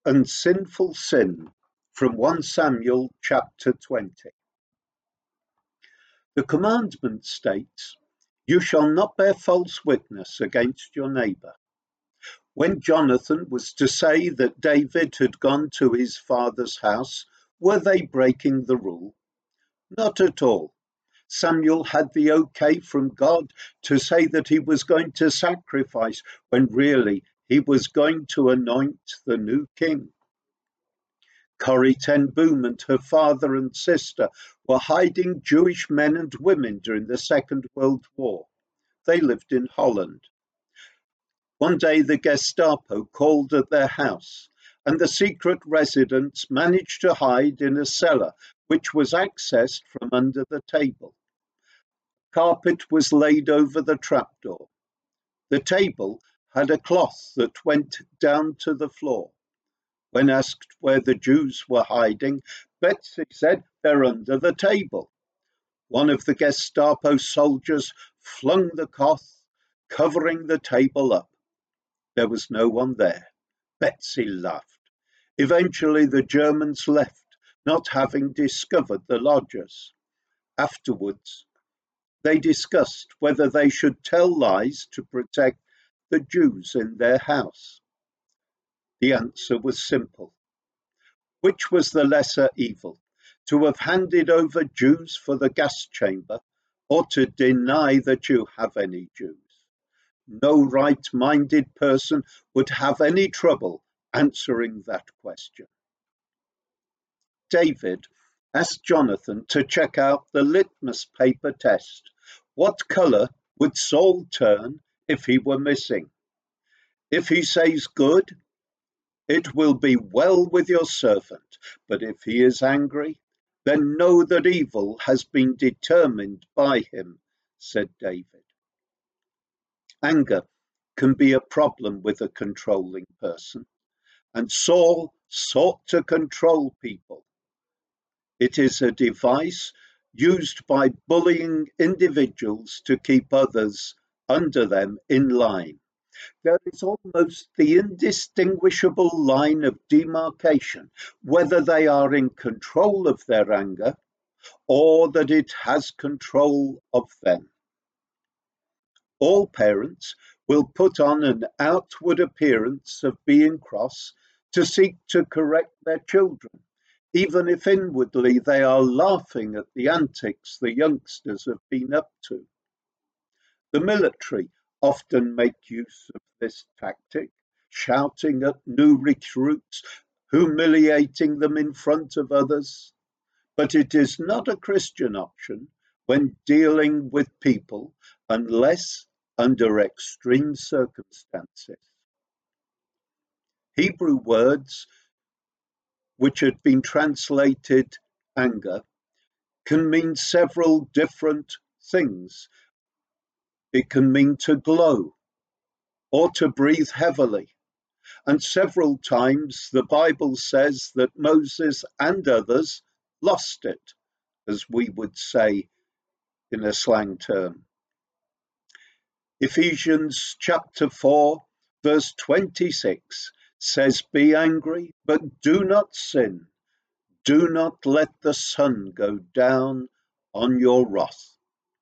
and sinful sin from 1 Samuel chapter 20. The commandment states, "You shall not bear false witness against your neighbour." When Jonathan was to say that David had gone to his father's house, were they breaking the rule? Not at all. Samuel had the okay from God to say that he was going to sacrifice when really he was going to anoint the new king. Corrie ten Boom and her father and sister were hiding Jewish men and women during the Second World War. They lived in Holland. One day the Gestapo called at their house, and the secret residents managed to hide in a cellar which was accessed from under the table. Carpet was laid over the trapdoor. The table had a cloth that went down to the floor. When asked where the Jews were hiding, Betsy said, "They're under the table." One of the Gestapo soldiers flung the cloth, covering the table up. There was no one there. Betsy laughed. Eventually the Germans left, not having discovered the lodgers. Afterwards, they discussed whether they should tell lies to protect the Jews in their house. The answer was simple. Which was the lesser evil, to have handed over Jews for the gas chamber, or to deny that you have any Jews? No right-minded person would have any trouble answering that question. David asked Jonathan to check out the litmus paper test. What colour would Saul turn if he were missing? If he says good, "It will be well with your servant," but if he is angry, then know that evil has been determined by him, said David. Anger can be a problem with a controlling person, and Saul sought to control people. It is a device used by bullying individuals to keep others under them in line. There is almost the indistinguishable line of demarcation, whether they are in control of their anger or that it has control of them. All parents will put on an outward appearance of being cross to seek to correct their children, even if inwardly they are laughing at the antics the youngsters have been up to. The military often make use of this tactic, shouting at new recruits, humiliating them in front of others. But it is not a Christian option when dealing with people, unless under extreme circumstances. Hebrew words, which had been translated anger, can mean several different things. It can mean to glow or to breathe heavily. And several times the Bible says that Moses and others lost it, as we would say in a slang term. Ephesians chapter 4, verse 26 says, "Be angry, but do not sin. Do not let the sun go down on your wrath."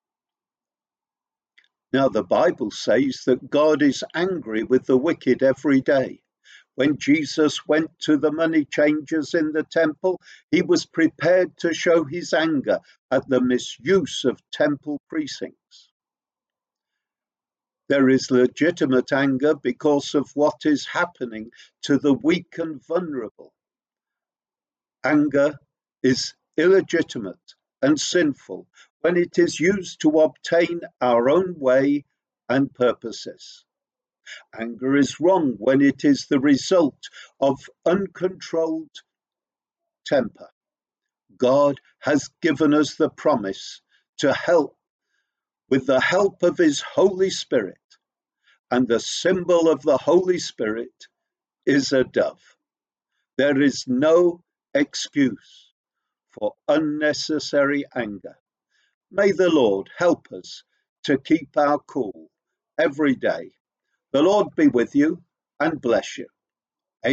Now, the Bible says that God is angry with the wicked every day. When Jesus went to the money changers in the temple, he was prepared to show his anger at the misuse of temple precincts. There is legitimate anger because of what is happening to the weak and vulnerable. Anger is illegitimate and sinful when it is used to obtain our own way and purposes. Anger is wrong when it is the result of uncontrolled temper. God has given us the promise to help with the help of his Holy Spirit, and the symbol of the Holy Spirit is a dove. There is no excuse for unnecessary anger. May the Lord help us to keep our cool every day. The Lord be with you and bless you.